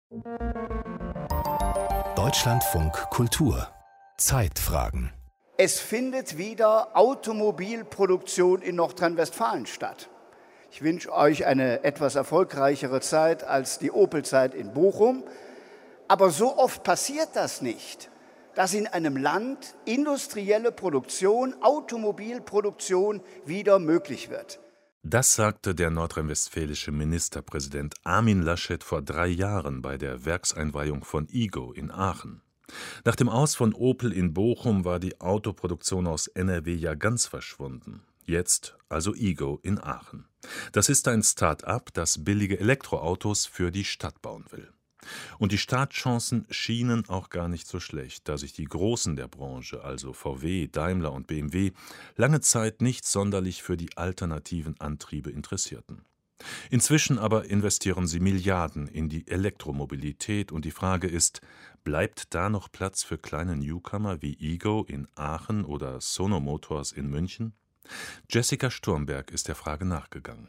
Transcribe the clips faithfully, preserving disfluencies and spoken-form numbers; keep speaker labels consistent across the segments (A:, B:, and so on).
A: Deutschlandfunk Kultur. Zeitfragen.
B: Es findet wieder Automobilproduktion in Nordrhein-Westfalen statt. Ich wünsche euch eine etwas erfolgreichere Zeit als die Opel-Zeit in Bochum. Aber so oft passiert das nicht, dass in einem Land industrielle Produktion, Automobilproduktion wieder möglich wird.
C: Das sagte der nordrhein-westfälische Ministerpräsident Armin Laschet vor drei Jahren bei der Werkseinweihung von Igo in Aachen. Nach dem Aus von Opel in Bochum war die Autoproduktion aus N R W ja ganz verschwunden. Jetzt also Igo in Aachen. Das ist ein Start-up, das billige Elektroautos für die Stadt bauen will. Und die Startchancen schienen auch gar nicht so schlecht, da sich die Großen der Branche, also V W, Daimler und B M W, lange Zeit nicht sonderlich für die alternativen Antriebe interessierten. Inzwischen aber investieren sie Milliarden in die Elektromobilität und die Frage ist, bleibt da noch Platz für kleine Newcomer wie Igo in Aachen oder Sono Motors in München? Jessica Sturmberg ist der Frage nachgegangen.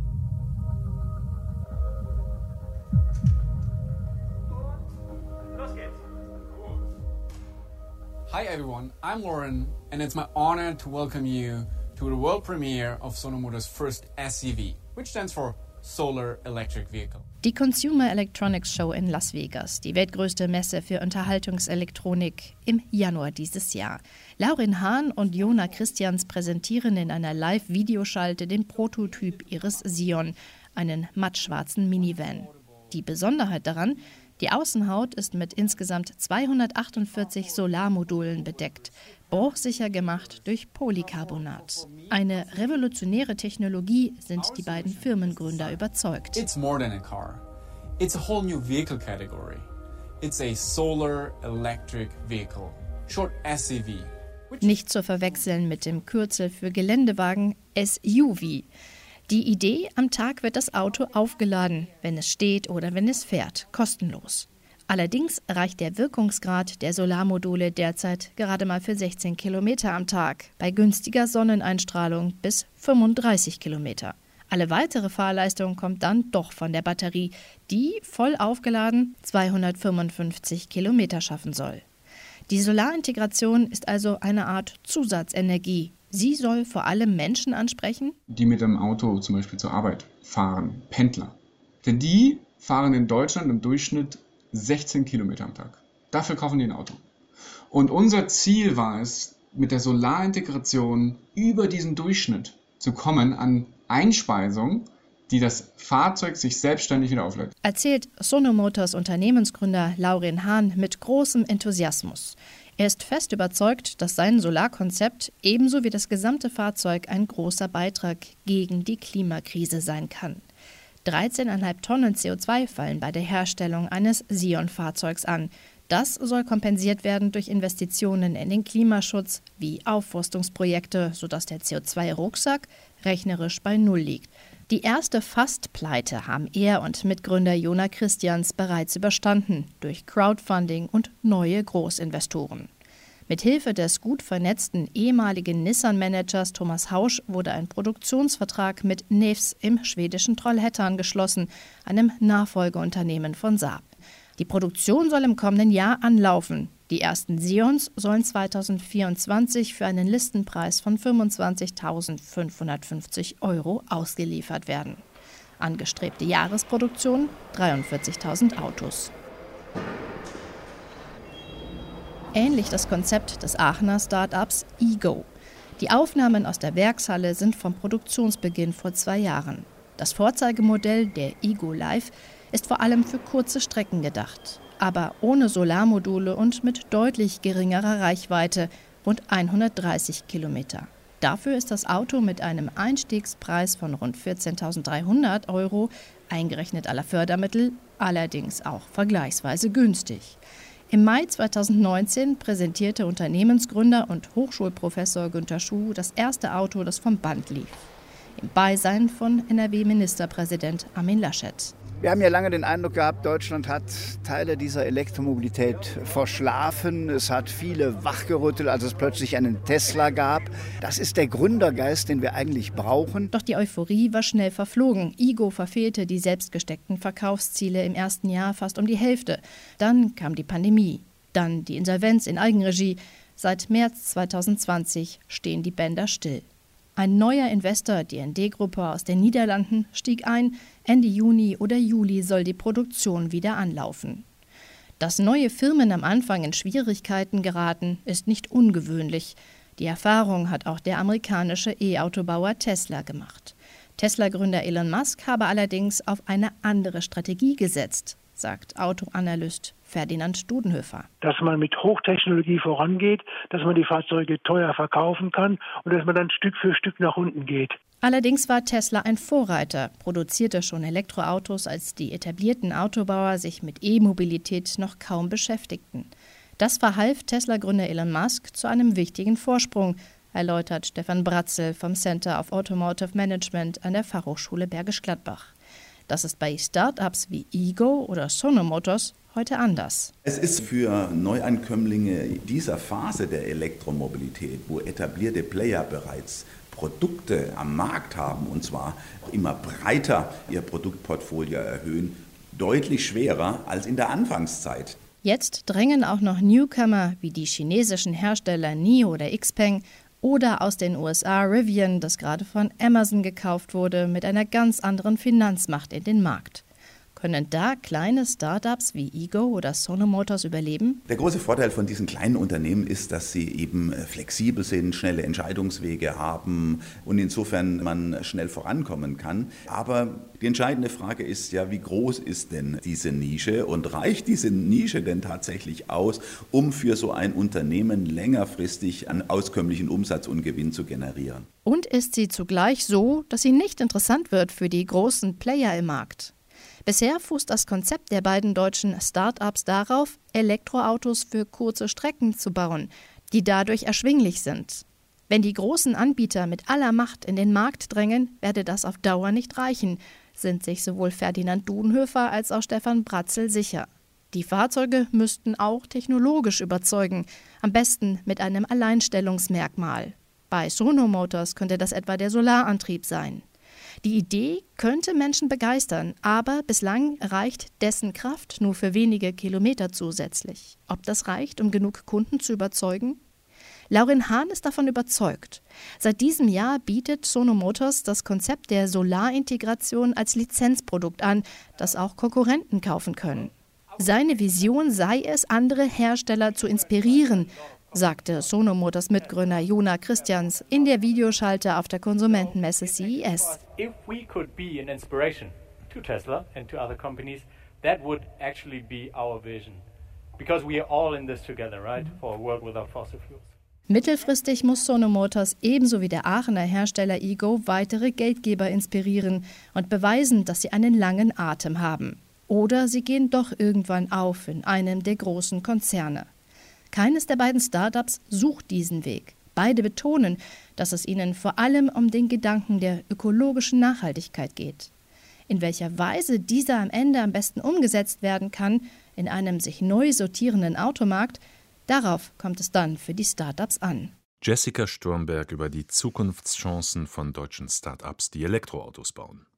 D: Hi everyone, I'm Lauren and it's my honor to welcome you to the world premiere of Sono Motors' first S E V, which stands for Solar Electric Vehicle.
E: Die Consumer Electronics Show in Las Vegas, die weltgrößte Messe für Unterhaltungselektronik, im Januar dieses Jahr. Laurin Hahn und Jona Christians präsentieren in einer Live-Videoschalte den Prototyp ihres Sion, einen mattschwarzen Minivan. Die Besonderheit daran: Die Außenhaut ist mit insgesamt zweihundertachtundvierzig Solarmodulen bedeckt, bruchsicher gemacht durch Polycarbonat. Eine revolutionäre Technologie, sind die beiden Firmengründer überzeugt.
D: It's more than a car. It's a whole new vehicle category. It's a solar electric vehicle, short S E V.
E: Nicht zu verwechseln mit dem Kürzel für Geländewagen S U V. Die Idee: Am Tag wird das Auto aufgeladen, wenn es steht oder wenn es fährt, kostenlos. Allerdings reicht der Wirkungsgrad der Solarmodule derzeit gerade mal für sechzehn Kilometer am Tag, bei günstiger Sonneneinstrahlung bis fünfunddreißig Kilometer. Alle weitere Fahrleistung kommt dann doch von der Batterie, die voll aufgeladen zweihundertfünfundfünfzig Kilometer schaffen soll. Die Solarintegration ist also eine Art Zusatzenergie. Sie soll vor allem Menschen ansprechen,
F: die mit dem Auto zum Beispiel zur Arbeit fahren, Pendler. Denn die fahren in Deutschland im Durchschnitt sechzehn Kilometer am Tag. Dafür kaufen die ein Auto. Und unser Ziel war es, mit der Solarintegration über diesen Durchschnitt zu kommen an Einspeisung, die das Fahrzeug sich selbstständig wieder auflädt.
E: Erzählt Sono Motors Unternehmensgründer Laurin Hahn mit großem Enthusiasmus. Er ist fest überzeugt, dass sein Solarkonzept ebenso wie das gesamte Fahrzeug ein großer Beitrag gegen die Klimakrise sein kann. dreizehn Komma fünf Tonnen C O zwei fallen bei der Herstellung eines Sion-Fahrzeugs an. Das soll kompensiert werden durch Investitionen in den Klimaschutz wie Aufforstungsprojekte, sodass der C O zwei Rucksack rechnerisch bei Null liegt. Die erste Fast-Pleite haben er und Mitgründer Jona Christians bereits überstanden durch Crowdfunding und neue Großinvestoren. Mit Hilfe des gut vernetzten ehemaligen Nissan-Managers Thomas Hausch wurde ein Produktionsvertrag mit Nevs im schwedischen Trollhättan geschlossen, einem Nachfolgeunternehmen von Saab. Die Produktion soll im kommenden Jahr anlaufen. Die ersten Sions sollen zweitausendvierundzwanzig für einen Listenpreis von fünfundzwanzigtausendfünfhundertfünfzig Euro ausgeliefert werden. Angestrebte Jahresproduktion dreiundvierzigtausend Autos. Ähnlich das Konzept des Aachener Start-ups Igo. Die Aufnahmen aus der Werkshalle sind vom Produktionsbeginn vor zwei Jahren. Das Vorzeigemodell, der Igo Live, ist vor allem für kurze Strecken gedacht, aber ohne Solarmodule und mit deutlich geringerer Reichweite, rund hundertdreißig Kilometer. Dafür ist das Auto mit einem Einstiegspreis von rund vierzehntausenddreihundert Euro, eingerechnet aller Fördermittel, allerdings auch vergleichsweise günstig. Im Mai zweitausendneunzehn präsentierte Unternehmensgründer und Hochschulprofessor Günter Schuh das erste Auto, das vom Band lief. Im Beisein von N R W-Ministerpräsident Armin Laschet.
B: Wir haben ja lange den Eindruck gehabt, Deutschland hat Teile dieser Elektromobilität verschlafen. Es hat viele wachgerüttelt, als es plötzlich einen Tesla gab. Das ist der Gründergeist, den wir eigentlich brauchen.
E: Doch die Euphorie war schnell verflogen. Igo verfehlte die selbstgesteckten Verkaufsziele im ersten Jahr fast um die Hälfte. Dann kam die Pandemie, dann die Insolvenz in Eigenregie. Seit März zweitausendzwanzig stehen die Bänder still. Ein neuer Investor, die N D-Gruppe aus den Niederlanden, stieg ein. Ende Juni oder Juli soll die Produktion wieder anlaufen. Dass neue Firmen am Anfang in Schwierigkeiten geraten, ist nicht ungewöhnlich. Die Erfahrung hat auch der amerikanische E-Autobauer Tesla gemacht. Tesla-Gründer Elon Musk habe allerdings auf eine andere Strategie gesetzt, sagt Autoanalyst Ferdinand Dudenhöfer.
G: Dass man mit Hochtechnologie vorangeht, dass man die Fahrzeuge teuer verkaufen kann und dass man dann Stück für Stück nach unten geht.
E: Allerdings war Tesla ein Vorreiter, produzierte schon Elektroautos, als die etablierten Autobauer sich mit E-Mobilität noch kaum beschäftigten. Das verhalf Tesla-Gründer Elon Musk zu einem wichtigen Vorsprung, erläutert Stefan Bratzel vom Center of Automotive Management an der Fachhochschule Bergisch Gladbach. Das ist bei Start-ups wie Igo oder Sono Motors heute anders.
H: Es ist für Neuankömmlinge dieser Phase der Elektromobilität, wo etablierte Player bereits Produkte am Markt haben und zwar immer breiter ihr Produktportfolio erhöhen, deutlich schwerer als in der Anfangszeit.
E: Jetzt drängen auch noch Newcomer wie die chinesischen Hersteller N I O oder Xpeng oder aus den U S A Rivian, das gerade von Amazon gekauft wurde, mit einer ganz anderen Finanzmacht in den Markt. Können da kleine Startups wie Igo oder Sono Motors überleben?
H: Der große Vorteil von diesen kleinen Unternehmen ist, dass sie eben flexibel sind, schnelle Entscheidungswege haben und insofern man schnell vorankommen kann. Aber die entscheidende Frage ist ja, wie groß ist denn diese Nische und reicht diese Nische denn tatsächlich aus, um für so ein Unternehmen längerfristig einen auskömmlichen Umsatz und Gewinn zu generieren?
E: Und ist sie zugleich so, dass sie nicht interessant wird für die großen Player im Markt? Bisher fußt das Konzept der beiden deutschen Start-ups darauf, Elektroautos für kurze Strecken zu bauen, die dadurch erschwinglich sind. Wenn die großen Anbieter mit aller Macht in den Markt drängen, werde das auf Dauer nicht reichen, sind sich sowohl Ferdinand Dudenhöfer als auch Stefan Bratzel sicher. Die Fahrzeuge müssten auch technologisch überzeugen, am besten mit einem Alleinstellungsmerkmal. Bei Sono Motors könnte das etwa der Solarantrieb sein. Die Idee könnte Menschen begeistern, aber bislang reicht dessen Kraft nur für wenige Kilometer zusätzlich. Ob das reicht, um genug Kunden zu überzeugen? Laurin Hahn ist davon überzeugt. Seit diesem Jahr bietet Sono Motors das Konzept der Solarintegration als Lizenzprodukt an, das auch Konkurrenten kaufen können. Seine Vision sei es, andere Hersteller zu inspirieren, sagte Sono Motors Mitgründer Jona Christians in der Videoschalte auf der Konsumentenmesse C E S.
I: If we could be an inspiration to Tesla and to other companies, that would actually be our vision. Because we are all in this together, right? For a world without fossil fuels.
E: Mittelfristig muss Sono Motors ebenso wie der Aachener Hersteller Igo weitere Geldgeber inspirieren und beweisen, dass sie einen langen Atem haben. Oder sie gehen doch irgendwann auf in einem der großen Konzerne. Keines der beiden Startups sucht diesen Weg. Beide betonen, dass es ihnen vor allem um den Gedanken der ökologischen Nachhaltigkeit geht. In welcher Weise dieser am Ende am besten umgesetzt werden kann, in einem sich neu sortierenden Automarkt, darauf kommt es dann für die Startups an.
C: Jessica Sturmberg über die Zukunftschancen von deutschen Startups, die Elektroautos bauen.